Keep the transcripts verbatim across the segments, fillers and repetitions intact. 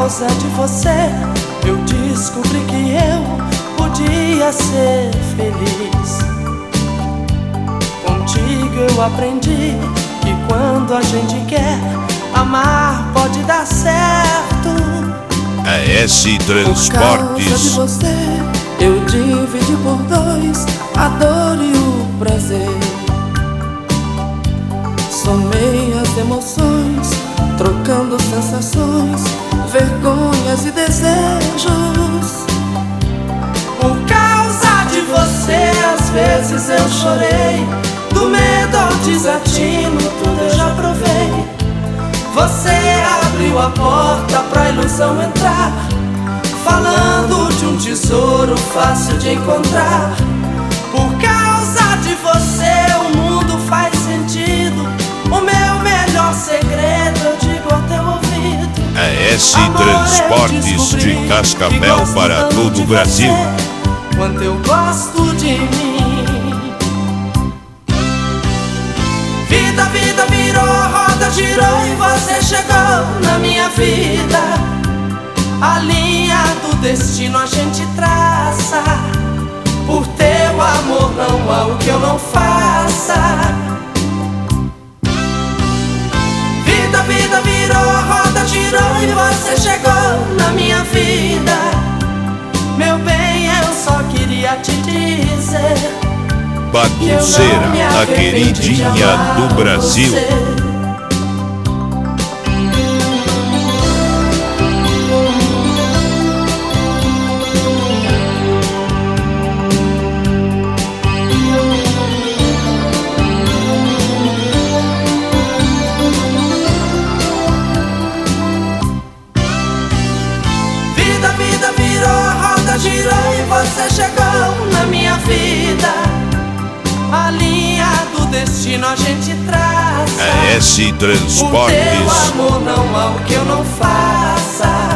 causa de você eu descobri que eu podia ser feliz. Contigo eu aprendi que quando a gente quer, amar pode dar certo. A S Transportes. Por causa de você eu dividi por dois a dor e o prazer. Somei as emoções, trocando sensações, vergonhas e desejos. Por causa de você às vezes eu chorei, do medo ao desatino tudo eu já provei. Você abriu a porta pra ilusão entrar, falando de um tesouro fácil de encontrar. Por causa de você o mundo faz sentido, o meu melhor segredo eu digo ao teu ouvido. A S Transportes de Cascavel para todo o Brasil. Quanto eu gosto de mim. Vida, vida virou, roda girou e você chegou na minha vida. A linha do destino a gente traça, por teu amor não há o que eu não faça. Vida, vida virou, roda girou e você chegou na minha vida. Meu bem, eu só queria te dizer, Bagunceira, a queridinha do Brasil. Você. Vida, vida virou, roda girou e você chegou na minha vida. A linha do destino a gente traça, A S Transportes. por teu amor não há o que eu não faça.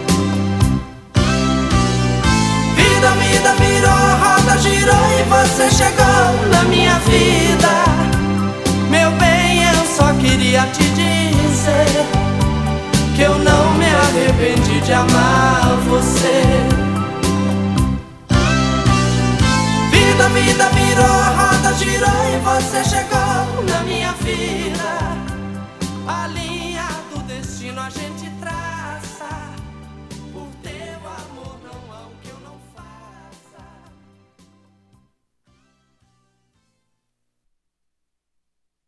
Vida, vida virou, roda girou e você chegou na minha vida. Meu bem, eu só queria te dizer que eu não me arrependi de amar você. Vida, vida virou, roda girou e você chegou